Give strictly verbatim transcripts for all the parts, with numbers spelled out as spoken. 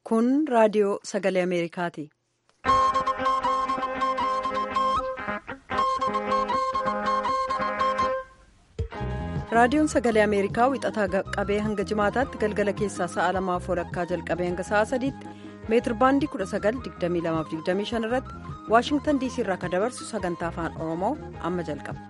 Kun raadiyoo sagalee Ameerikaati. Raadiyoon sagalee Ameerikaa wixataa qabee hanga jimaataatti galgala keessaa sa'a lamaaf walakkaa jalqabee hanga sa'a sadiitti meetir baandii kudha sagal digdamii lamaaf digdamii shan irratti Waashingtan diisii irraa kan dabarsu sagantaa afaan Oromoo amma jalqaba.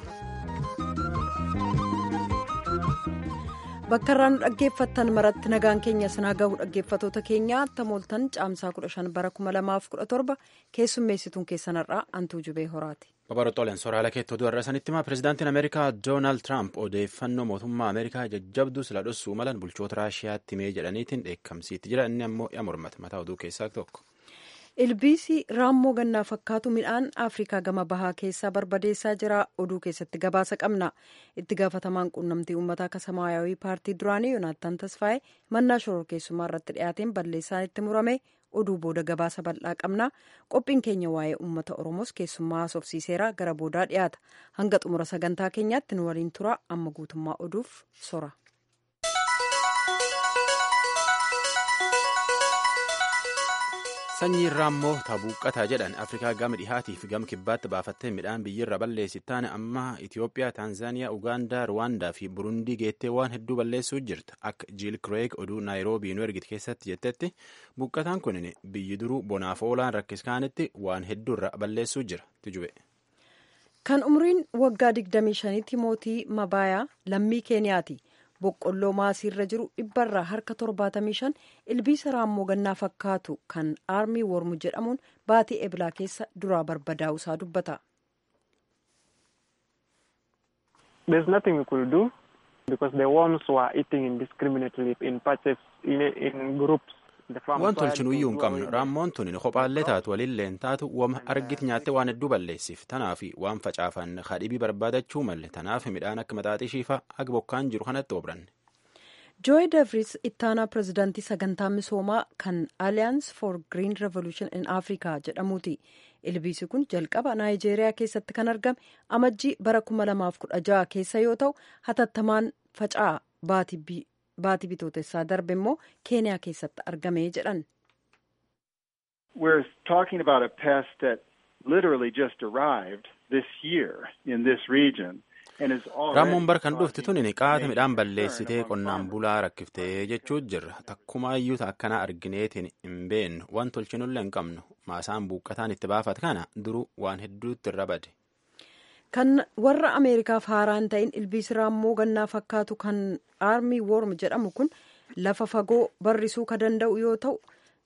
Bakka irraa nu dhaggeeffattan maratti nagaan keenya sinaa gahu dhaggeeffatoota keenyaa tamooltan caamsaa kudha shan bara kuma lamaaf kudha torba keessummeessituun keessanarraa antuu jubee horaati. Babarootooleen soraala keettoo du'arra sanitti himaa pirezidaantiin Ameerikaa Doonaald Tiraamp odeeffannoo mootummaa Ameerikaa jajjabduu sila dhossuu malan bulchoota Raashiyaatti himee jedhaniitiin dheekkamsiitti jira inni ammoo mormata mataa oduu keessaa tokko. Ilbiisii raammoo gannaa fakkaatu midhaan Afrikaa gama bahaa keessaa barbadeessaa jira oduu keessatti gabaasa qabna. Itti gaafatamaan quunnamtii uummataa akka Samaayawii paartii duraanii Yoonaattaan Tasfaayee mannaa shororkeessummaa irratti dhiyaateen balleessaan itti murame. Oduu booda gabaasa bal'aa qabna. Qophiin keenya waa'ee uummata Oromoos keessummaa haasofsiiseera gara boodaa dhiyaata. Hanga xumura sagantaa keenyaatti nu waliin tura amma guutummaa oduuf sora. Sanyii raammoo tabuuqqataa jedhan Afrikaa gama dhihaatii fi gama kibbaatti baafattee midhaan biyyirra balleessi taane amma Itiyoophiyaa, Taanzaaniyaa, Ugaandaa, Ruwaandaa fi Burundii geettee waan hedduu balleessuu jirta. Akka Jiil Kireeg oduu Naayiroobii nu ergite keessatti jettetti buqqataan kun biyyi duruu bonaaf oolaan rakkiskaanitti waan hedduurra balleessuu jira. Tijube. Kan umriin waggaa digdamii shaniitti mootii Mabaayaa lammii Keeniyaati. Boqqolloo maasiirra jiru dhibbarraa harka torbaatamii shan ilbiisa raammoo gannaa fakkaatu kan aarmii wormu jedhamuun baatii eblaa keessa duraa barbadaa'u isaa dubbata. There's nothing we could do because the worms were eating indiscriminately in patches in, in groups. Waan tolchinu iyyuu hin qabnu raammoon tuni kophaallee taatu walilleen taatu wama argiti nyaatte waan hedduu balleessiif tanaaf waan facaafan kadhibii barbaadachuu malle tanaaf midhaan akka maxaaxii shiifaa aga bokkaan jiru kanatti obranne. Joy Devries ittaanaa pirezidaantii sagantaa misoomaa kan Alliance for Green Revolution in Africa jedhamuuti. Ilbiisi kun jalqaba Naayijeeriyaa keessatti kan argame amajjii bara kuma lamaaf kudha jaha keessa yoo ta'u hatattamaan faca'aa baatii Baatii bitootessaa darbe immoo Keeniyaa keessatti argame jedhan. We're talking about a pest that literally just arrived this year in this region. Raammoon barkan dhufti tuni qaata midhaan balleessitee qonnaan bulaa rakkiftee jechuu jirra. Takkumaayyuu akkanaa argineetiin hin beennu waan tolchinullee hin qabnu maasaan buuqqataan itti baafat kana duruu waan hedduutti irra bade. Kan warra Ameerikaaf haaraa hin ta'in ilbiisi raammoo gannaa fakkaatu kan aarmii worm jedhamu kun lafa fagoo barrisuu kan danda'u yoo ta'u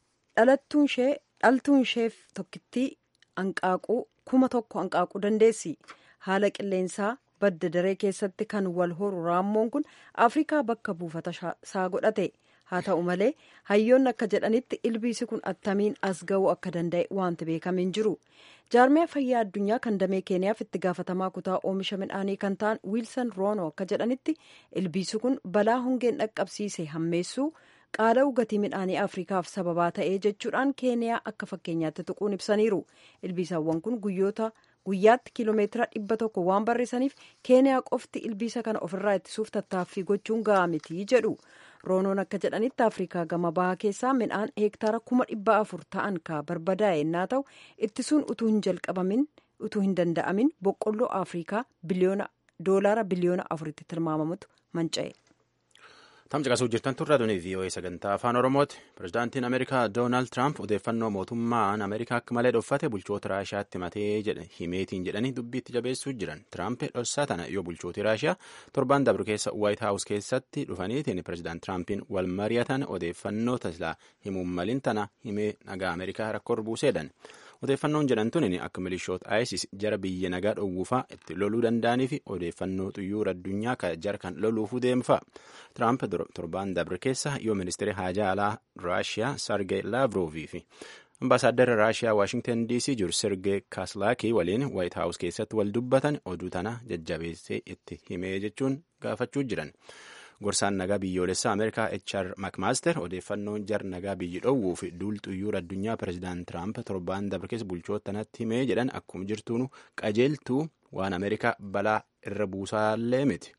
dhaltuun isheef tokkittii hanqaaquu kuma tokko hanqaaquu dandeessi. Haala qilleensaa badda daree keessatti kan wal horu raammoon kun Afrikaa bakka buufata isaa godhate. Haa ta'u malee hayyoonni akka jedhanitti ilbiisi kun attamiin as ga'uu akka danda'e wanti beekame hin jiru. Jaarmiyaa fayyaa addunyaa kan damee Keeniyaaf itti gaafatamaa kutaa oomisha midhaanii kan ta'an Wiilsan Roono akka jedhanitti ilbiisi kun balaa hongeen dhaqqabsiise hammeessuu qaala'uu gatii midhaanii Afrikaaf sababaa ta'ee jechuudhaan Keeniyaa akka fakkeenyaatti tuquun ibsaniiru. Ilbiisawwan kun guyyoota guyyaatti kiiloomeetira dhibba tokko waan barrisaniif Keeniyaa qofti ilbiisa kana ofirraa ittisuuf tattaaffii gochuun gahaa miti jedhu. Roonoon akka jedhanitti Afrikaa gama bahaa keessaa midhaan heektaara kuma dhibba afur ta'an ka barbadaa'e yennaa ta'u ittisuun utuu hin jalqabamin utuu hin danda'amin boqqolloo Afrikaa biliyoona doolaara biliyoona afuritti tilmaamamutu manca'e. Tamca qasuu jirtan turraa dunii V O A sagantaa afaan Oromooti. Pirezidaantiin Ameerikaa Doonaald Tiraamp odeeffannoo mootummaan Ameerikaa akka malee dhoffate bulchoota Raashiyaatti matee himeetiin jedhanii dubbiitti jabeessuu jiran. Tiraamp dhossaa tana yoo bulchooti Raashiyaa torbaan dabru keessa Waayit Haawus keessatti dhufaniitiin pirezidaant Tiraampiin wal mari'atan odeeffannoo tasilaa himuun malin tana himee nagaa Ameerikaa rakkoo buuseedhan. Odeeffannoon jedhan tuni akka milishoota ISIS jara biyya nagaa dhowwuufaa itti loluu danda'anii fi odeeffannoo xuyyoora addunyaa ka jara kan loluufuu deemfaa. Tiraamp torbaan dabre keessa yoo ministeera haajaa alaa Raashiyaa Sergey Lavrovii fi ambaasaaddarri Raashiyaa Waashingtan D C jiru Sergey Kaslaakii waliin Waayit Haawus keessatti wal dubbatan oduu tana jajjabeessee itti himee jechuun gaafachuu jiran. Gorsaan nagaa biyyoolessaa Ameerikaa H R McMaster odeeffannoon jar nagaa biyyi dhowwuu fi duul xuyyoora addunyaa pirezidaant Tiraamp torbaan dabre keessa bulchoota tanatti himee jedhan akkuma jirtuunu qajeeltuu waan Ameerikaa balaa irra buusaallee miti.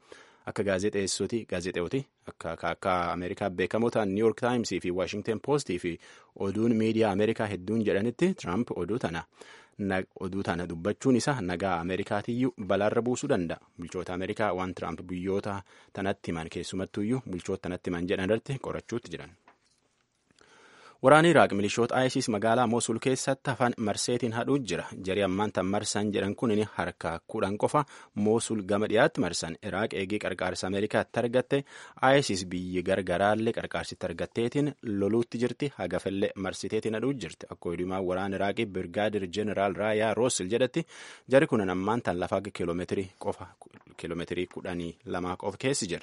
akka gaazexeessoti gaazexeewoti akka akka Ameerikaa beekamoo ta'an New York Times fi Washington Post fi oduun miidiyaa Ameerikaa hedduun jedhanitti Trump oduu tana oduu tana dubbachuun isaa nagaa Ameerikaatiyyuu balaarra buusuu danda'a. Bulchoota Ameerikaa waan Trump biyyoota tanatti himan keessumattuyyuu bulchoota tanatti himan jedhan irratti qorachuutti jiran. Waraanni Iraaq milishoota ISIS magaalaa Mosul keessatti hafan marseetiin hadhuu jira. Jarii ammaan tan marsan jedhan kunin harka kudhan qofa Mosul gama dhiyaatti marsan. Iraaq eegee qarqaarsa Ameerikaatti argatte ISIS biyyi gargaraallee qarqaarsitti argatteetiin loluutti jirti. Hagafellee marsiteetiin hadhuu jirti. Akka oduumaan waraana Iraaqii Birgaadir Jeneraal Raayaa Roosil jedhatti jari kunin ammaan tan lafa kiiloomeetirii qofa kiiloomeetirii kudhanii lamaa qofa keessi jira.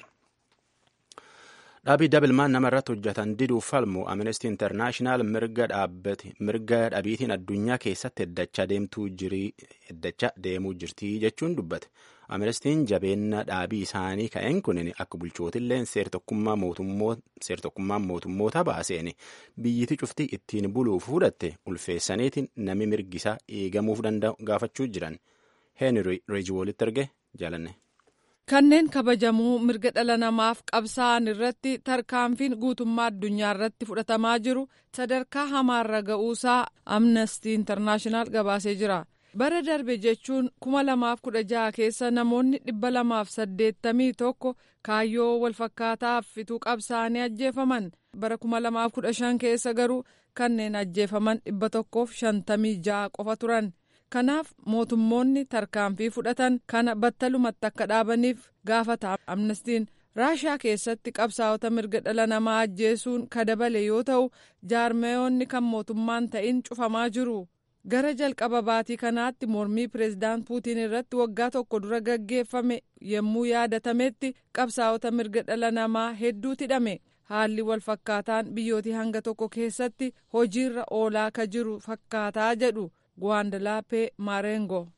Dhaabii dabilmaan nama irratti hojjetan diduuf falmu Amnesty International mirga dhaabbate mirga dhabiitiin addunyaa keessatti heddachaa deemtuu jirii heddachaa deemuu jirtii jechuun dubbate. Amnestiin jabeenya dhaabii isaanii ka'een kunin akka bulchootilleen seertokkummaa mootummaa mootummoota baaseen biyyiti cuftii ittiin buluuf fudhatte ulfeessaniitiin nami mirgisaa eegamuuf danda'u gaafachuu jiran. Henry Rejiwoolitti erge jaalanne. Kanneen kabajamuu mirga dhala namaaf qabsaa'an irratti tarkaanfiin guutummaa addunyaa irratti fudhatamaa jiru sadarkaa hamaarra ga'uusaa Amnesty International gabaasee jira. Bara darbe jechuun kuma lamaaf kudha jaha keessa namoonni dhibba lamaaf saddeettamii tokko kaayyoo walfakkaataaf fituu qabsaa'anii ajjeefaman. Bara kuma lamaaf kudha shan keessa garuu kanneen ajjeefaman dhibba tokkoof shantamii jaha qofa turan. Kanaaf mootummoonni tarkaanfii fudhatan kana battalumatti akka dhaabaniif gaafata. Amnestiin Raashiyaa keessatti qabsaa'ota mirga dhala namaa ajjeesuun kadabale yoo ta'u jaarmayoonni kan mootummaan ta'in cufamaa jiru. Gara jalqaba baatii kanaatti mormii pireezidaant Puutiin irratti waggaa tokko dura gaggeeffame yommuu yaadatametti qabsaa'ota mirga dhala namaa hedduutu hidhame. Haalli wal fakkaataan biyyootii hanga tokko keessatti hojiirra oolaa ka jiru fakkaataa jedhu. Guandalaape Marengo.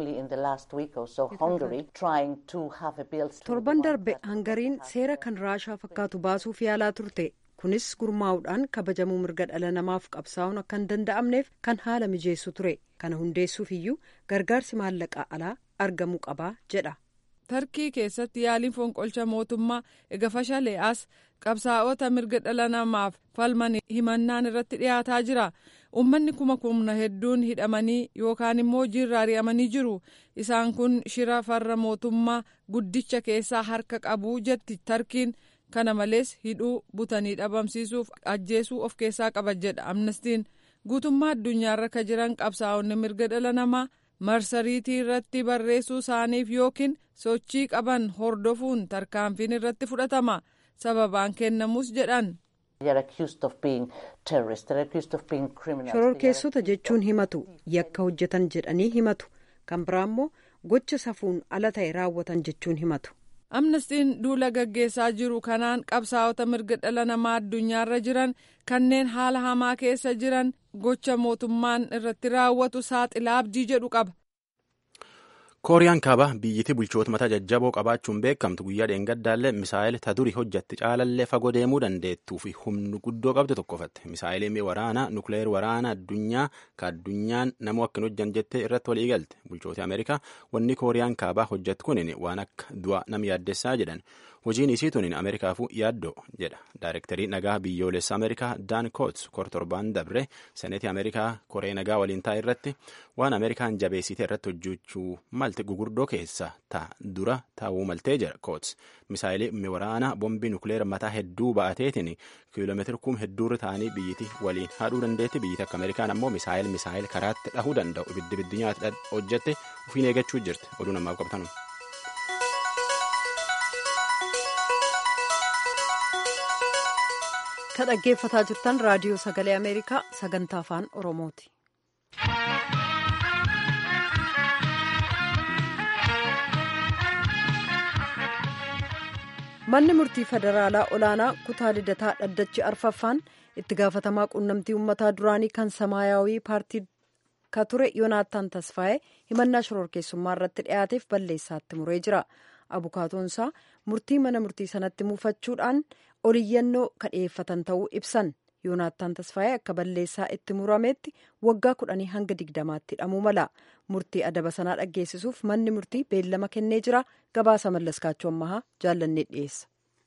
Torban darbe Hangariin seera kan Raashaa fakkaatu baasuuf yaalaa turte. Kunis gurmaa'uudhaan kabajamuu mirga dhala namaaf qabsaa'uun akka hin danda'amneef kan haala mijeessu ture. Kana hundeessuuf iyyuu gargaarsi maallaqaa alaa argamuu qabaa jedha. Tarkii keessatti yaaliin fonqolcha mootummaa ega fashalee as qabsaa'ota mirga dhala namaaf falman himannaan irratti dhiyaataa jira. Uummanni kuma kumna hedduun hidhamanii yookaan immoo hojiirra ari'amanii jiru. Isaan kun shira farra mootummaa guddicha keessaa harka qabu jetti Tarkiin. Kana malees hidhuu butanii dhabamsiisuuf ajjeesuu of keessaa qaba jedha Amnestiin. Guutummaa addunyaarra ka jiran qabsaa'onni mirga dhala namaa marsariitii irratti barreessuu isaaniif yookiin sochii qaban hordofuun tarkaanfiin irratti fudhatama. Sababaan kennamus jedhan. Shororkeessota jechuun himatu yakka hojjetan jedhanii himatu kan biraa immoo gocha safuun ala ta'e raawwatan jechuun himatu. Amnestiin duula gaggeessaa jiru kanaan qabsaa'ota mirga dhala namaa addunyaarra jiran kanneen haala hamaa keessa jiran gocha mootummaan irratti raawwatu saaxilaa abdii jedhu qaba. Kooriyaan kaabaa biyyittii bulchoota mataa jajjaboo qabaachuun beekamtu guyyaa dheengaddaallee misaayil ta durii hojjatti caalallee fagoo deemuu dandeettuu fi humna guddoo qabdu tokkofatte. Misaayilii waraanaa nukleer waraanaa addunyaa ka addunyaan namoo akka hin hojjan jettee irratti walii galte. Bulchoota Ameerikaa wanni Kooriyaan kaabaa hojjattu kunin waan akka du'a nam yaaddessaa jedhan. Hojiin isii tunin Ameerikaafuu yaaddoo jedha. Daayirektarii nagaa biyyoolessa Ameerikaa Daan Koots kor torbaan dabre seneetii Ameerikaa koree nagaa waliin taa'e irratti waan Ameerikaan jabeessite irratti hojjechuu malte gugurdoo keessa ta dura taa'uu maltee jira Koots. Misaayilii waraanaa bombii nukleera mataa hedduu ba'ateetiin kiiloomeetira kum hedduurra ta'anii biyyiti waliin haadhuu dandeetti. Biyyiti akka Ameerikaan ammoo misaayil misaayil karaatti dhahuu danda'u ibiddi ibiddi nyaata hojjette ofiin eeggachuu jirti. Oduu namaaf qabatan. Ka dhaggeeffataa jirtan raadiyoo sagalee Ameerikaa sagantaa afaan Oromooti. Manni murtii federaalaa olaanaa kutaa lidataa dhaddachi arfaffaan itti gaafatamaa quunnamtii uummataa duraanii kan samaayawii paartii ka ture Yoonaataan Tasfaayee himannaa shororkeessummaa irratti dhiyaateef balleessaatti muree jira. Abukaatoonsaa murtii mana murtii sanatti muufachuudhaan oliyyannoo ka dhiyeeffatan ta'uu ibsan. Yoonaattaan Tasfaayee akka balleessaa itti murametti waggaa kudhanii hanga digdamaatti hidhamuu mala. Murtii adaba sanaa dhaggeessisuuf manni murtii beellama kennee jira. Gabaasa Mallaskaachoo Ammahaa jaallannee dhiyeessa.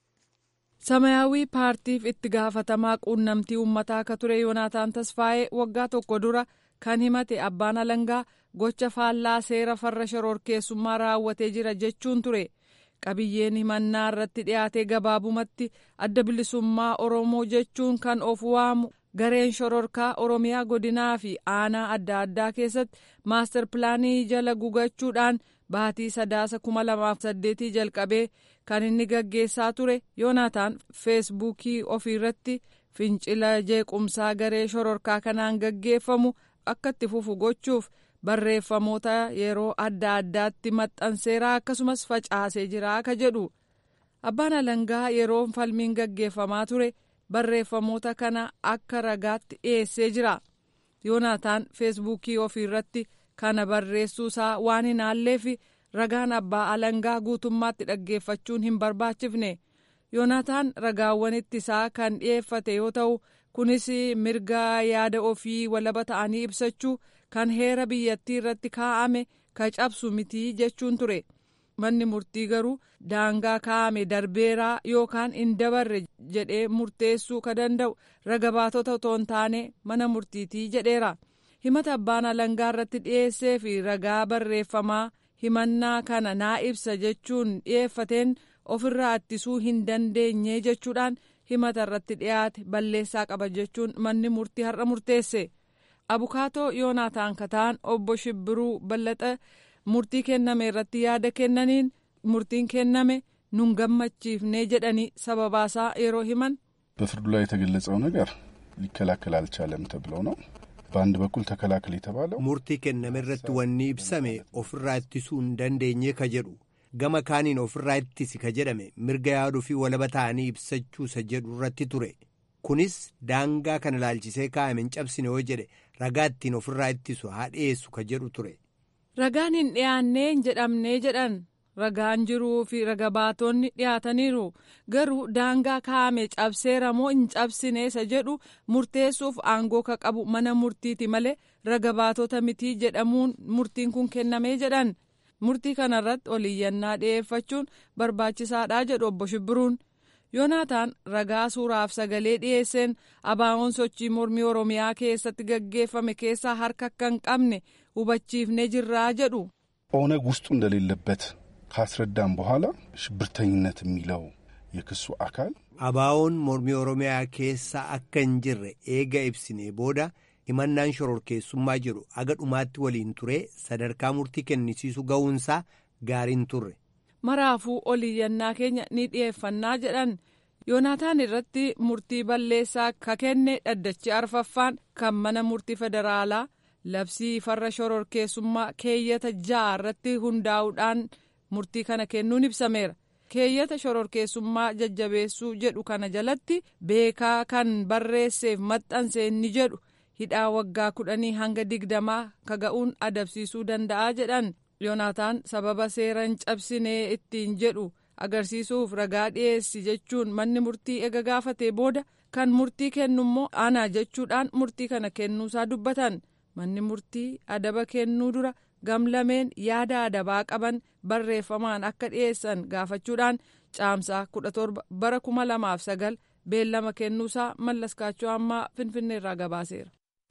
Samayaawii paartiif itti gaafatamaa quunnamtii uummataa akka ture Yoonaataan Tasfaayee waggaa tokko dura kan himate abbaan alangaa gocha faallaa seera farra shororkeessummaa raawwatee jira jechuun ture. Qabiyyeen himannaa irratti dhiyaatee gabaabumatti adda bilisummaa Oromoo jechuun kan of waamu gareen shororkaa Oromiyaa godinaa fi aanaa adda addaa keessatti maastar pilaanii jala gugachuudhaan baatii sadaasa kuma lamaaf saddeetii jalqabee kan inni gaggeessaa ture. Yoonaataan feesbuukii ofiirratti fincila jeequmsaa garee shororkaa kanaan gaggeeffamu akka itti fufu gochuuf barreeffamoota yeroo adda addaatti maxxanseera akkasumas facaasee jira akka jedhu. Abbaan alangaa yeroo falmiin gaggeeffamaa ture barreeffamoota kana akka ragaatti dhiyeessee jira. Yoonaataan feesbuukii ofiirratti kana barreessuusaa waan hin haalleef ragaan abbaa alangaa guutummaatti dhaggeeffachuun hin barbaachifne. Yoonaataan ragaawwan ittisaa kan dhiyeeffate yoo ta'u kunis mirga yaada ofii walaba ta'anii ibsachuu kan heera biyyattii irratti kaa'ame ka cabsu mitii jechuun ture. Manni murtii garuu daangaa kaa'ame darbeeraa yookaan hin dabarre jedhee murteessuu ka danda'u raga baatota otoo hin taane mana murtiitii jedheera. Himata abbaan alangaa irratti dhiyeessee fi ragaa barreeffamaa himannaa kana naa ibsa jechuun dhiyeeffateen ofirraa ittisuu hin dandeenye jechuudhaan himata irratti dhiyaate balleessaa qaba jechuun manni murtii har'a murteesse. Abukaatoo Yoonaataan kataan obbo Shibbiruu Ballaxa murtii kenname irratti yaada kennaniin murtiin kenname nun gammachiifne jedhanii sababaasaa yeroo himan በፍርዱ ላይ የተገለጸው ነገር ሊከላከል አልቻለም ተብሎ ነው። በአንድ በኩል ተከላከል የተባለው ሙርቲ ከነመ irratti wanni ibsame ofirraa ittisuu hin dandeenye ka jedhu gama kaaniin ofirraa ittisi ka jedhame mirga yaaduu fi walaba ta'anii ibsachuu isa jedhu irratti ture. Kunis daangaa kana ilaalchisee kaa'ame hin cabsine yoo jedhe ragaa ittiin ofirraa ittisu haa dhiyeessu ka jedhu ture. Ragaan hin dhiyaannee hin jedhamnee jedhan ragaan jiruu fi raga baatonni dhiyaataniiru garuu daangaa kaa'ame cabseera moo hin cabsine isa jedhu murteessuuf aangoo ka qabu mana murtiiti malee raga baatota mitii jedhamuun murtiin kun kennamee jedhan. Murtii kanarratti oliyyannaa dhiyeeffachuun barbaachisaadha jedhu obbo Shibbiruun. Yoonaataan ragaa suuraaf sagalee dhiyeesseen abaawoon sochii mormii Oromiyaa keessatti gaggeeffame keessaa harka akka hin qabne hubachiifnee jirraa jedhu. ኦነግ ውስጡ እንደሌለበት ካስረዳም በኋላ ሽብርተኝነት የሚለው የክሱ አካል አባውን ሞርሚ ኦሮሚያ ኬሳ akka hin jirre eega ibsine booda himannaan shororkeessummaa jiru aga dhumaatti waliin ture sadarkaa murtii kennisiisu ga'uunsaa gaariin turre. Maraafuu oliyyannaa keenya ni dhiyeeffannaa jedhan. Yoonaataan irratti murtii balleessaa ka kenne dhaddachi arfaffaan kan mana murtii federaalaa labsii farra shororkeessummaa keeyyata ja'a irratti hundaa'uudhaan murtii kana kennuun ibsameera. Keeyyata shororkeessummaa jajjabeessuu jedhu kana jalatti beekaa kan barreesseef maxxansee ni jedhu hidhaa waggaa kudhanii hanga digdamaa ka ga'uun adabsiisuu danda'a jedhan. Yoonaataan sababa seera hin cabsinee ittiin jedhu agarsiisuuf ragaa dhiyeessi jechuun manni murtii ega gaafatee booda kan murtii kennummoo ana jechuudhaan murtii kana kennuusaa dubbatan. Manni murtii adaba kennuu dura gamlameen yaada adabaa qaban barreeffamaan akka dhiyeessan gaafachuudhaan caamsaa kudha torba bara kuma lamaaf sagal beellama kennuusaa Mallaskaachoo Ammaa Finfinneerraa gabaaseera.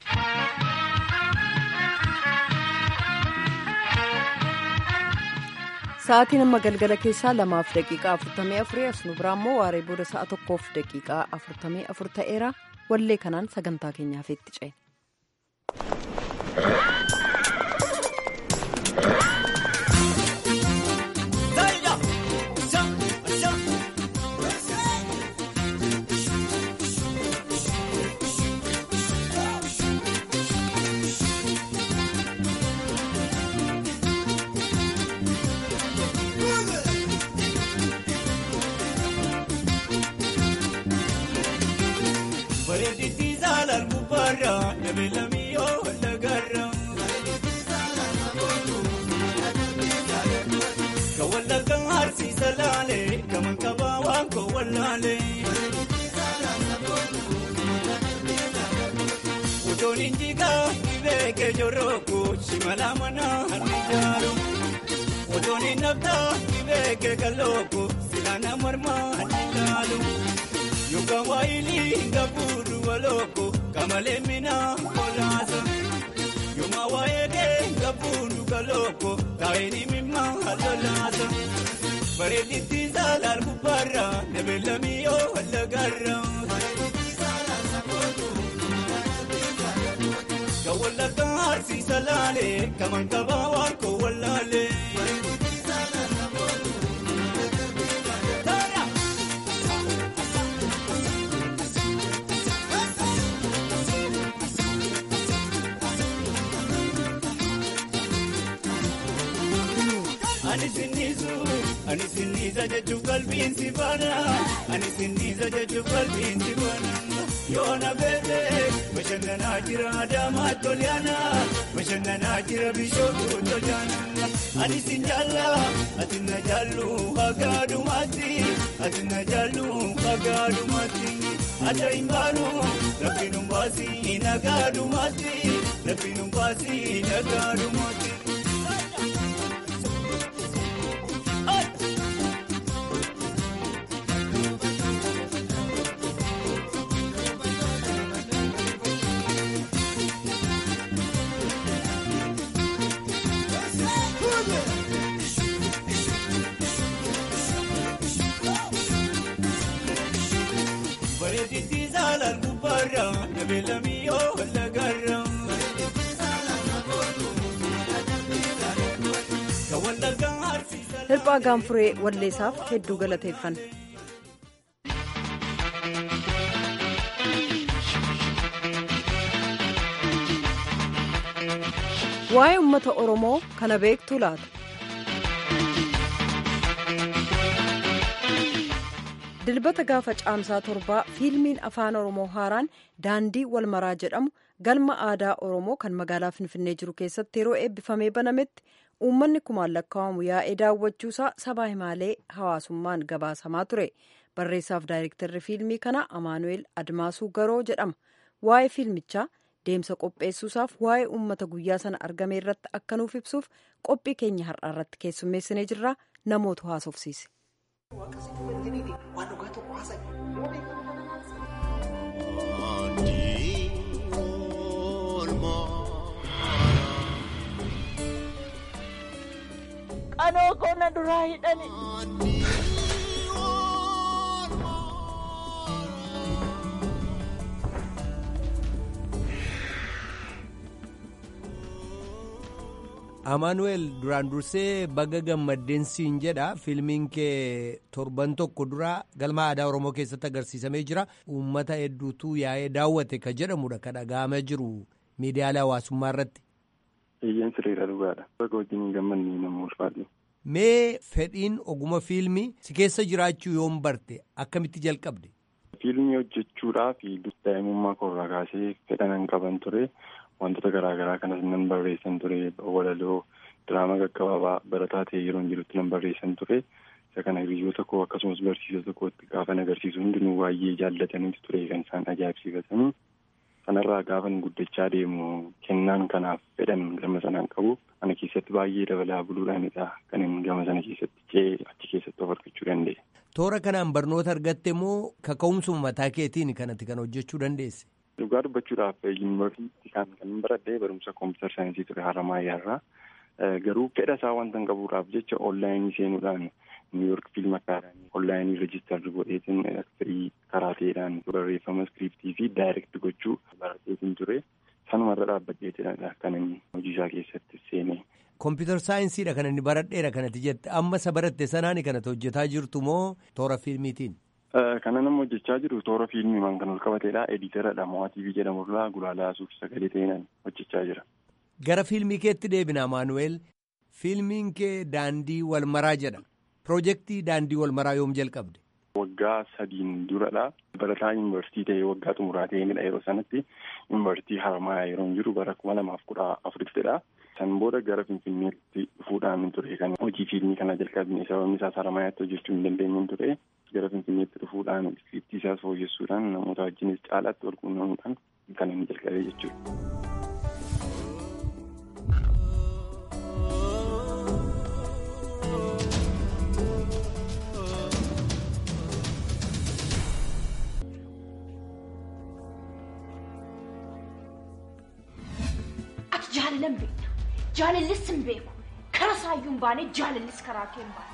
Sa'aatiin amma galgala keessaa lamaaf daqiiqaa afurtamii afurii as nu biraa immoo waaree booda sa'a tokkoof daqiiqaa afurtamii afur ta'eera. Wallee kanaan sagantaa keenyaaf itti ce'e. Olinjiga ibeke joroko shimala mana hanjaru Otoni nabda ibeke kaloko silana marma hanjaru Yuka waili ngaburu waloko kamale mina kolasa Yuma waege ngaburu kaloko kaini mimma halolasa Baredi tizal albara nebelamiyo halagarra Kawalla karsi salale kaman kabawar ko wallale Ani sinizu ani siniza jechu kalbin sibana ani siniza jechu kalbin sibana Yona bebe, mashana najira dama toliana, mashana najira bishoku toliana. Ani sinjala, atina jalu agadu mati, atina jalu agadu mati. Ada imbanu, lapinu basi inagadu mati, lapinu basi inagadu mati. Hirphaa gaanfuree walleessaaf hedduu galateeffan. Waa'ee uummata Oromoo kana beektu laata? Dilbata gaafa caamsaa torbaa fiilmiin afaan Oromoo haaraan daandii walmaraa jedhamu galma aadaa Oromoo kan magaalaa Finfinnee jiru keessatti yeroo eebbifamee banametti uummanni kumaan lakkaa'amu yaa'ee daawwachuusaa sabaa himaalee hawaasummaan gabaasamaa ture. Barreessaaf daayirektarri fiilmii kana Amaanu'eel Admaasuu Garoo jedhama. Waa'ee fiilmichaa deemsa qopheessuusaaf waa'ee uummata guyyaa sana argame irratti akka nuuf ibsuuf qophii keenya har'aa irratti keessummeessinee jirra. Namoota haasofsiise. Anoo koona duraa hidhani. Amaanu'eel duraan dursee baga gammaddeen siin jedha. Fiilmiin kee torban tokko dura galma aadaa Oromoo keessatti agarsiisamee jira. Uummata hedduutu yaa'ee daawwate ka jedhamudha ka dhaga'amaa jiru miidiyaalee hawaasummaa irratti. Eeyyeen sirriidha dhugaadha. Baga wajjin gammanni nama ulfaadhu. Mee fedhiin oguma fiilmii si keessa jiraachuu yoom barte akkamitti jalqabde? Fiilmii hojjechuudhaaf daa'imummaa koorraa kaasee fedhan qaban ture. Wantoota garaagaraa kanas nan barreessan ture. Walaloo diraamaa gaggabaabaa barataa ta'e yeroo jirutti nan barreessan ture. Isa kana hiriyoota koo akkasumas barsiisota kootti gaafa agarsiisu hundinuu baay'ee jaallataniitu ture kan isaan ajaa'ibsiifatanii. Kanarraa gaafan guddachaa deemu kennaan kanaaf fedhan gama sanaan qabu. Ana keessatti baay'ee dabalaa buluudhaanidha kan inni gama sana keessatti cee achi keessatti of argachuu danda'e. Toora kanaan barnoota argatte moo kaka'umsuma mataa keetiin kanatti kan hojjechuu dandeesse? Dhugaa dubbachuudhaaf yuunivarsiitii kan kan baradhee barumsa kompiitar saayinsii ture Haramaayaa irraa. Garuu fedha isaa wanta hin qabuudhaaf jecha onlaayinii seenuudhaan niiwuyoork fiilm akaadaamii onlaayinii reejistarri godheetiin firii karaa ta'eedhaan barreeffama iskiriiptii fi daayirekti gochuu baradheetiin ture. Sanumarra dhaabbadheetidha kan inni hojii isaa keessatti seene. Kompiitar saayinsiidha kan inni baradheera kanatti jette amma isa baratte sanaan kanatti hojjetaa jirtu moo toora fiilmiitiin? Kana nama hojjechaa jiru toora fiilmiimaan kan ol qabateedha. Editeeradha Mo'aa tiivii jedhamurraa gulaalaa suuf sagalee ta'inaan hojjechaa jira. Gara fiilmii keetti deebina Amaanu'eel. Fiilmiin kee daandii walmaraa jedha. Piroojeektii daandii walmaraa yoom jalqabde? Waggaa sadiin duradha. Barataa yuunivarsiitii ta'ee waggaa xumuraa ta'eenidha yeroo sanatti. Yuunivarsiitii Haramaayaa yeroo jiru bara kuma lamaaf kudha afurittidha. San booda gara Finfinneetti dhufuudhaan ture kan hojii fiilmii kana jalqabne sababni isaas Haramaayaatti hojjechuu hin dandeenye ture. gara Finfinneetti dhufuudhaan iskiriiptii isaas fooyyessuudhaan namoota wajjinis caalaatti wal quunnamuudhaan kan inni jalqabee jechuudha. Ati jaalalan beekna. Jaalallis hin beeku. Kara saayyuu hin baane jaalallis karaa kee hin baane.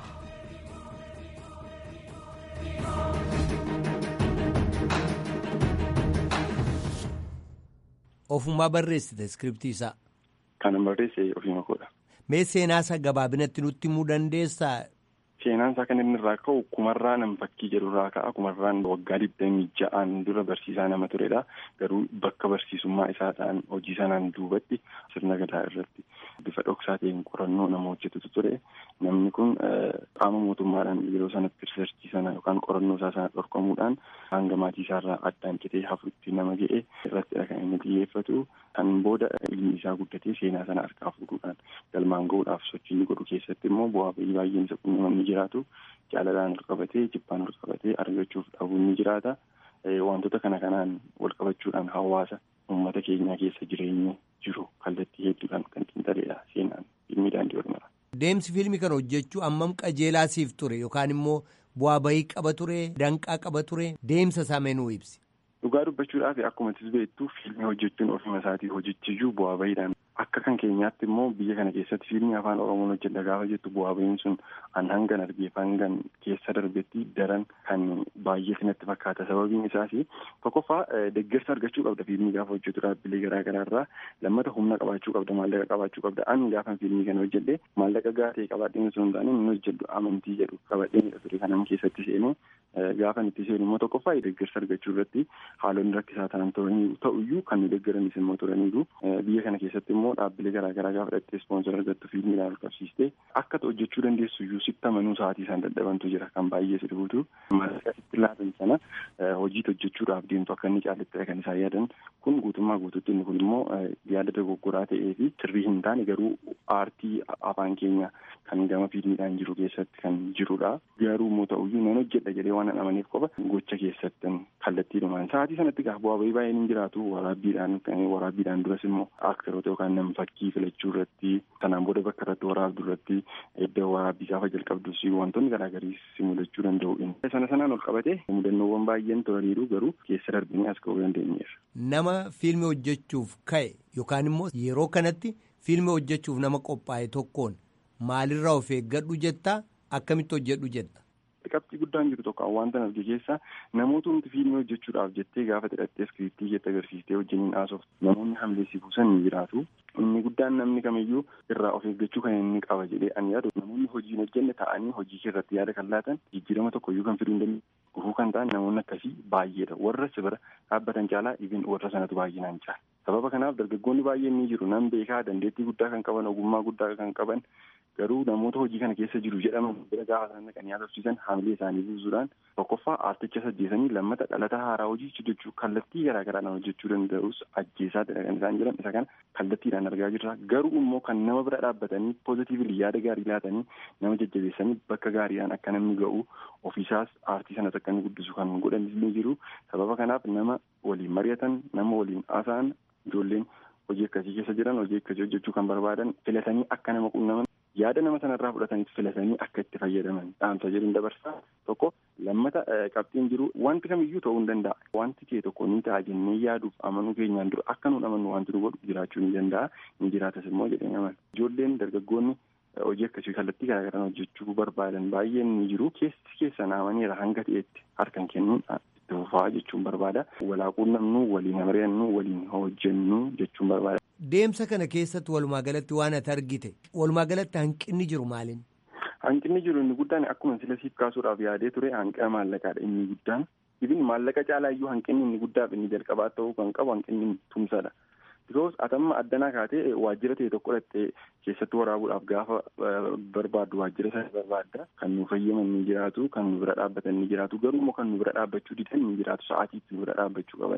Ofumaa barreessite iskiriptii isaa. Kanan barreesse ofiima koodha. Mee seenaa isaa gabaabinatti nutti himuu dandeessaa? Seenaan isaa kan inni irraa ka'u kumarraa nam fakkii jedhu irraa ka'a. Kumarraan waggaa digdamii ja'aan dura barsiisaa nama turedha. Garuu bakka barsiisummaa isaadhaan hojii sanaan duubatti sirna gadaa irratti bifa dhoksaa ta'een qorannoo nama hojjetutu ture. Namni kun qaama mootummaadhaan yeroo sanatti riisarchii sana yookaan qorannoo isaa sana dhorkamuudhaan hanga maatii isaarraa addaan citee hafuutti nama ga'e irrattidha kan inni xiyyeeffatu. Kan booda ilmi isaa guddatee seenaa sana harkaa fuudhuudhaan galmaan ga'uudhaaf sochii godhu keessatti immoo bu'aa bahii baay'een isa quunnaman ni jiraatu. Jaalalaan ol qabatee jibbaan ol qabatee argachuuf dhabuun ni jiraata. Wantoota kana kanaan wal qabachuudhaan hawaasa uummata keenyaa keessa jireenya jiru kallattii hedduudhaan kan xiinxaleedha seenaan ilmi Daandii Oromiyaa. Deemsi fiilmii kana hojjechuu ammam qajeelaa siif ture yookaan immoo bu'aa bahii qaba ture danqaa qaba ture deemsa isaa meenuu ibsi. Dhugaa dubbachuudhaaf akkuma itti beektu fiilmii hojjechuun ofuma isaatii hojjechiyyuu bu'aa bahiidhaan akka kan keenyaatti immoo biyya kana keessatti fiilmii afaan Oromoon hojjedha gaafa jettu bu'aa bahiin sun an hangan argeef hangan keessa darbetti daran kan baay'ee sinatti fakkaata. Sababiin isaas tokkoffaa deeggarsa argachuu qabda fiilmii gaafa hojjetu dhaabbilee garaa garaa irraa. Lammata humna qabaachuu qabda, maallaqa qabaachuu qabda. Ani gaafa fiilmii kana hojjedhe maallaqa gaatee qabaadheen sun taane inni hojjedhu amantii jedhu qabadheen ture kanam keessatti seenee gaafa itti seenu immoo tokkoffaa deeggarsa argachuu irratti haalonni rakkisaa ta'an ta'uyyuu kan nu deeggaranis immoo turaniiru. Biyya kana keessatti immoo dhaabbilee garaa garaa gaafa dhattee ispoonsor argattu fiilmiidhaan ol qabsiistee akka hojjechuu dandeessu iyyuu sitti amanuu sa'aatii isaan dadhabantu jira kan baay'ee si dhibuutu. Maallaqa sitti laatan sana hojii hojjechuudhaaf deemtu akka inni caalatti kan isaan yaadan kun guutummaa guutuutti inni kun immoo yaada dogoggoraa ta'ee fi sirrii hin taane garuu aartii afaan keenya kan gama fiilmiidhaan jiru keessatti kan jirudha. Garuu immoo ta'uyyuu nan hojjedha jedhee waan hin amaniif qofa gocha keessatti kallattiidhumaan sa'aatii sanatti gaafa bu'aa bahii baay'een hin jiraatu. Waraabbiidhaan waraabbiidhaan duras immoo aktaroota yookaan nam fakkii filachuu irratti sanaan booda bakka irratti waraabdu irratti iddoo waraabbii gaafa jalqabdus wantoonni garaa garii si mudachuu danda'u. Sana sanaan ol qabate mudannoowwan baay'een turaniiru garuu keessa darbinee as ga'uu dandeenyeera. Nama fiilmii hojjechuuf ka'e yookaan immoo yeroo kanatti fiilmii hojjechuuf nama qophaa'e tokkoon maalirraa of eeggadhu jettaa akkamitti hojjedhu jetta? Qabxii guddaan jiru tokko wanta nafti keessa namoota nuti fiilmii hojjechuudhaaf jettee gaafa hidhattee iskiriiptii jette agarsiistee wajjiniin haasoftu namoonni hamleessi buusan ni jiraatu. Inni guddaan namni kamiyyuu irraa of eeggachuu kan inni qaba jedhee ani yaadu namoonni hojii hin hojjenne ta'anii hojii irratti yaada kan laatan jijjiirama tokkoyyuu kan fiduu hin dandeenye. Gufuu kan ta'an namoonni akkasii baay'eedha. Warra si bira dhaabbatan caalaa ibin warra sanatu baay'inaan caala. Sababa kanaaf dargaggoonni baay'een ni jiru. Nan beekaa dandeettii guddaa kan qaban ogummaa guddaa kan qaban garuu namoota hojii kana keessa jiru jedhaman bira gaafa sana kan yaadofsiisan haamilee isaanii buusuudhaan tokkoffaa aarticha ajjeesanii lammata dhalata haaraa hojii hojjechuu kallattii garaa garaadhaan hojjechuu danda'us ajjeesaa kan isaan jedhan isa kana kallattiidhaan argaa jirra. Garuu immoo kan nama bira dhaabbatanii poozitiivili yaada gaarii laatanii nama jajjabeessanii bakka gaariidhaan akka namni ga'u ofiisaas aartii sanas akka inni guddisu kan godhanis ni jiru. Sababa kanaaf nama waliin mari'atan nama waliin haasa'an ijoolleen hojii akkasii keessa jiran hojii akkasii hojjechuu kan barbaadan filatanii akka nama qunnaman yaada nama sanarraa fudhataniif filatanii akka itti fayyadaman dhaamsa jedhuun dabarsaa. Tokko lammata qabxiin jiru wanti kamiyyuu ta'uu hin danda'a. Wanti kee tokko ni ta'a jennee yaaduuf amanuu keenyaan dura akka nuun amannu wanti nu godhu jiraachuu ni danda'a. Ni jiraatas immoo jedhee amana. Ijoolleen dargaggoonni hojii akkasii kallattii garaa garaan hojjechuu barbaadan baay'een ni jiru. Keessi keessan amaniira hanga ta'etti harkan kennuun itti fufaa jechuun barbaada. Walaaquun namnu waliin mari'annu waliin hojjennu jechuun barbaada. Deemsa kana keessatti walumaa galatti waan ati argite walumaa galatti hanqinni jiru maaliin? Hanqinni jiru inni guddaan akkuma sila siif kaasuudhaaf yaadee ture hanqina maallaqaadha inni guddaan. Ibin maallaqa caalaa iyyuu hanqinni inni guddaaf inni jalqabaa ta'uu kan qabu hanqinni tumsadha. Bikoos atamma addanaa kaatee waajjira ta'e tokko dhattee keessatti waraabuudhaaf gaafa barbaaddu waajjira sana barbaadda kan nu fayyaman ni jiraatu kan nu bira dhaabbatan ni jiraatu garuu immoo kan nu bira dhaabbachuu didan ni jiraatu sa'aatiitti nu bira dhaabbachuu qabanitti.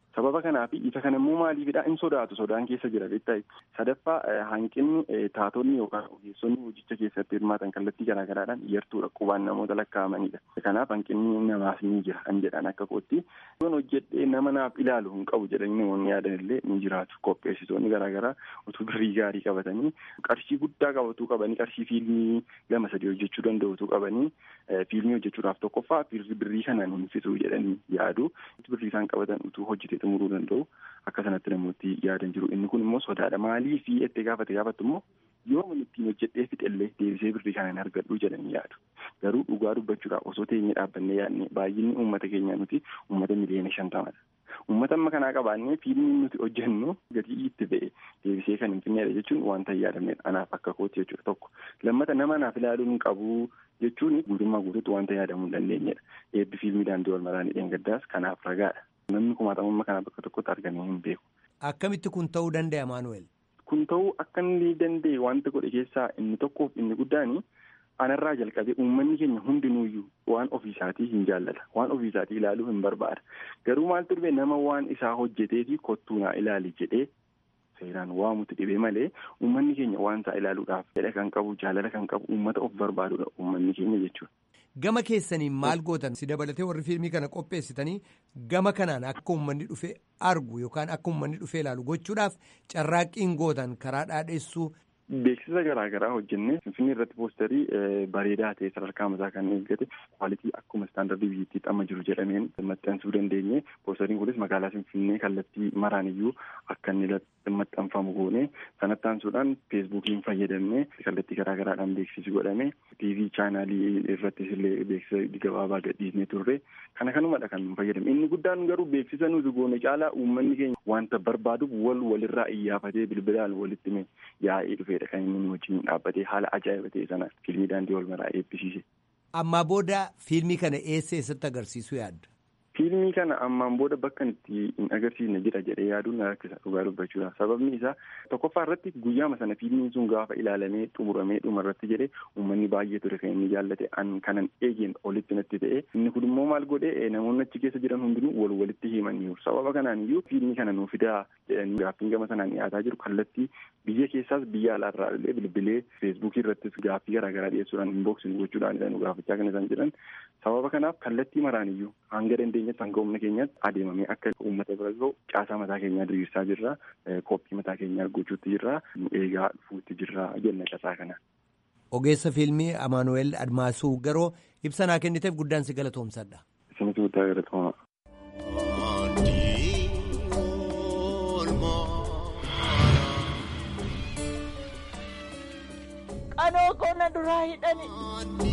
Sababa kanaaf isa kana immoo maaliifidha in sodaatu sodaan keessa jira beektaa. Sadaffaa hanqinni taatonni yookaan ogeessonni hojicha keessatti hirmaatan kallattii garaa garaadhaan iyartuudha qubaan namoota lakkaa'amanidha. Kanaaf hanqinni namaas ni jira kan jedhan akka kootti. Yoon hojjedhee nama naaf ilaalu hin qabu jedhanii namoonni yaadan illee ni jiraatu. Qopheessitoonni garaa garaa utuu birrii gaarii qabatanii qarshii guddaa qabatuu qabanii qarshii fiilmii lama sadii hojjechuu danda'utu qabanii fiilmii hojjechuudhaaf tokkoffaa birrii kanaan hin fixuu jedhanii yaadu. Birrii isaan qabatan utuu hojjetee xumuruu danda'u akka sanatti namooti yaadan jiru. Inni kun immoo sodaadha. Maalii fi itti gaafate gaafattu immoo yoo ittiin hojjedhee fixellee deebisee birrii kanaan argadhu jedhanii yaadu. Garuu dhugaa dubbachuudhaaf osoo teenyee dhaabbannee yaadne baay'inni uummata keenyaa nuti uummata miliyoona shantamadha. Uummata amma kanaa qabaannee fiilmiin nuti hojjennu gatii itti ba'e deebisee kan hin finneedha jechuun wanta hin yaadamnedha. Anaaf akka kooti jechuudha tokko. Lammata nama naaf ilaaluu hin qabu jechuun guutummaa guutuutti wanta yaadamuu hin dandeenyedha. Eebbi fiilmii daandii wal maraanii dheengaddaas kanaaf ragaadha. Namni kumaatamummaa kana bakka tokkotti argamee hin beeku. Akkamitti kun ta'uu danda'a Maanuweel? Kun ta'uu akka inni danda'e wanta godhe keessaa inni tokkoof inni guddaani anarraa jalqabee uummanni keenya hundinuuyyuu waan ofiisaatii hin jaallata. Waan ofiisaatii ilaaluu hin barbaada. Garuu maaltu dhibee nama waan isaa hojjetee fi kottuu naa ilaali jedhee seeraan waamutti dhibee malee uummanni keenya waan isaa ilaaluudhaaf fedha kan qabu jaalala kan qabu uummata of barbaadudha uummanni keenya jechuudha. Gama keessaniin maal gootan si dabalatee warri fiilmii kana qopheessitanii gama kanaan akka uummanni dhufee argu yookaan akka uummanni dhufee ilaalu gochuudhaaf carraaqqiin gootan karaa dhaadheessuu. Beeksisa garaa garaa hojjennee Finfinnee irratti poosterii bareedaa ta'e sadarkaa mataa kan eeggate kwaalitii akkuma istaandardii biyyattiitti amma jiru jedhameen maxxansuu dandeenye. Poosteriin kunis magaalaa Finfinnee kallattii maraan iyyuu akka inni maxxanfamu goone sanatti aansuudhaan feesbuukiin fayyadamne kallattii garaa garaadhaan beeksisi godhame tiivii chaanaalii irrattis illee beeksisa gabaabaa gadhiisnee turre kana kanumadha kan fayyadame. Inni guddaan garuu beeksisa nuti goone caalaa uummanni keenya wanta barbaaduuf wal walirraa iyyafatee bilbilaan walitti mee yaa'ee dhufe. Kan inni wajjin dhaabbatee haala ajaa'iba ta'e sana fiilmii daandii wal maraa eebbisiise. Ammaa booda fiilmii kana eessa eessatti agarsiisuu yaadda? Fiilmii kana ammaan booda bakka itti hin agarsiisne jira jedhee yaaduun na rakkisa dhugaa dubbachuudha. Sababni isaa tokkoffaa irratti guyyaama sana fiilmiin sun gaafa ilaalamee xumuramee dhuma irratti jedhee uummanni baay'ee ture kan inni jaallate an kanan eegeen olitti natti ta'e. Inni kun immoo maal godhee namoonni achi keessa jiran hundinuu wal walitti himaniiru. Sababa kanaan iyyuu fiilmii kana nuu fidaa jedhanii gaaffiin gama sanaan dhiyaataa jiru kallattii biyya keessaas biyya alaarraa illee bilbilee feesbuukii irrattis gaaffii garaa garaa dhiyeessuudhaan inboksiin gochuudhaan nu gaafachaa kan isaan jiran. Sababa kanaaf kallattii maraan iyyuu hanga dandeenyatti hanga humna keenyatti adeemamee akka uummata bira gahu caasaa mataa keenyaa diriirsaa jirra. Qophii mataa keenyaa gochuutti jirra. Eegaa dhufuutti jirra jenna caasaa kana. Ogeessa fiilmii Amaanuweel Admaasuu Garoo ibsa naa kenniteef guddaan si galatoomsadha. Isinitti guddaa galatooma. Qanoo koona duraa hidhani.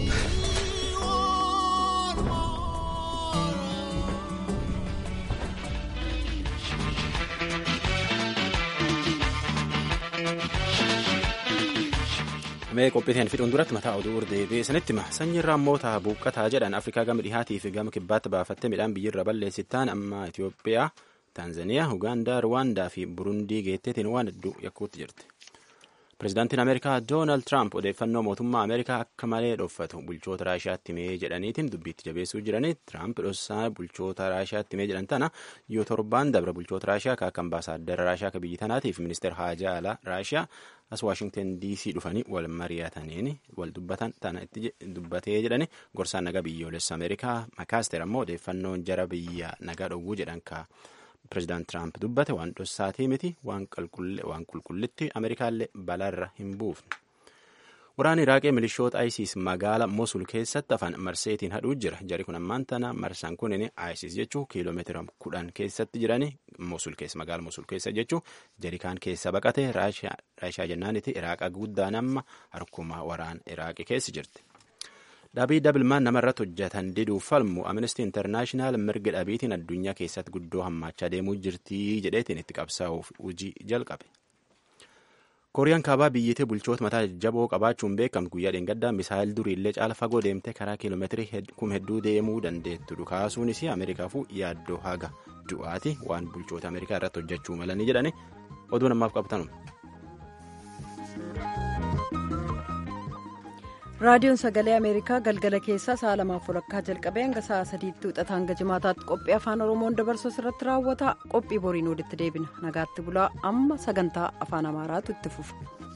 Mee qophiiteen fixuun duratti mataa oduu deebi'ee sanitti hima sanyiin raammoota buuqqataa jedhan Afrikaa gama dhihaatii fi gama kibbaatti baafattee midhaan biyyirra balleessittaan amma Itoophiyaa, Taanzaniyaa, Ugaandaa, Ruwaandaa fi Burundii geetteetiin waan hedduu yakkuutti jirti. Pireezidaantiin Ameerikaa Doonaald Tiraamp odeeffannoo mootummaa Ameerikaa akka malee dhoffatu bulchoota Raashiyaatti himee jedhaniitiin dubbiitti jabeessuu jiranii Tiraamp dhossaa bulchoota Raashiyaatti himee jedhan tana yoo torbaan dabra bulchoota Raashiyaa akka ambaasaadara Raashiyaa akka biyyi tanaatiif ministeera haajaa alaa Raashiyaa as Waashingtan D C dhufanii wal mari'ataniin wal dubbatan tana itti dubbatee jedhani gorsaan nagaa biyyoolessa Ameerikaa Makaaster ammoo odeeffannoon jara biyya nagaa dhowwuu jedhan ka Pireezidaant Tiraamp dubbate waan dhossaatii miti waan qulqullitti Ameerikaallee balaarra hin buufne. Waraanni Iraaqee milishoota ISIS magaala Mosul keessatti afaan marseetiin hadhuu jira. Jari kun ammaan tana marsaan kunin ISIS jechuu kiiloomeetira kudhan keessatti jirani Mosul keessa magaala Mosul keessa jechuu jari kaan keessa baqate Raashiyaa jennaaniti Iraaqa guddaan amma harkuma waraan Iraaqii keessa jirti. Dhabii dabilmaan namarratti hojjetan diduuf falmu Amnesty International mirga dhabiitiin addunyaa keessatti guddoo hammaachaa deemuu jirtii jedheetiin itti qabsaa'uuf hojii jalqabe. Kooriyaan kaabaa biyyattii bulchoota mataa jajjaboo qabaachuun beekamtu guyyaa dheengaddaa misaayil duriillee caala fagoo deemtee karaa kiiloomeetirii kuma hedduu deemuu dandeettu dhukaasuunis Ameerikaafuu yaaddoo haga du'aati waan bulchoota Ameerikaa irratti hojjechuu malanii jedhani oduu namaaf qabtanu. raadiyoon sagalee ameerikaa galgala keessaa sa'a lamaaf walakkaa jalqabee hanga sa'a sadiitti wixata hanga jimaataatti qophii afaan oromoon dabarsu irratti raawwata. Qophii boriin walitti deebina. Nagaatti bulaa. Amma sagantaa afaan amaaraatu itti fufa.